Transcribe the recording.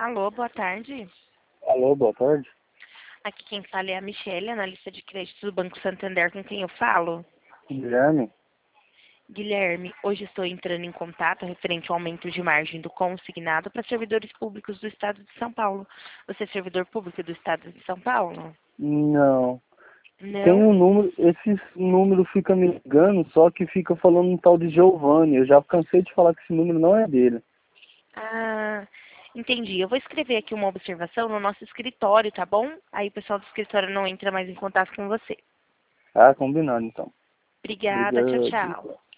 Alô, boa tarde. Alô, boa tarde. Aqui quem fala é a Michelle, analista de crédito do Banco Santander, com quem eu falo. Guilherme? Guilherme, hoje estou entrando em contato referente ao aumento de margem do consignado para servidores públicos do Estado de São Paulo. Você é servidor público do Estado de São Paulo? Não. Tem Não? um número, esse número fica me ligando, só que fica falando um tal de Giovanni. Eu já cansei de falar que esse número não é dele. Ah, entendi. Eu vou escrever aqui uma observação no nosso escritório, tá bom? Aí o pessoal do escritório não entra mais em contato com você. Ah, combinado então. Obrigada, tchau, Obrigado. tchau.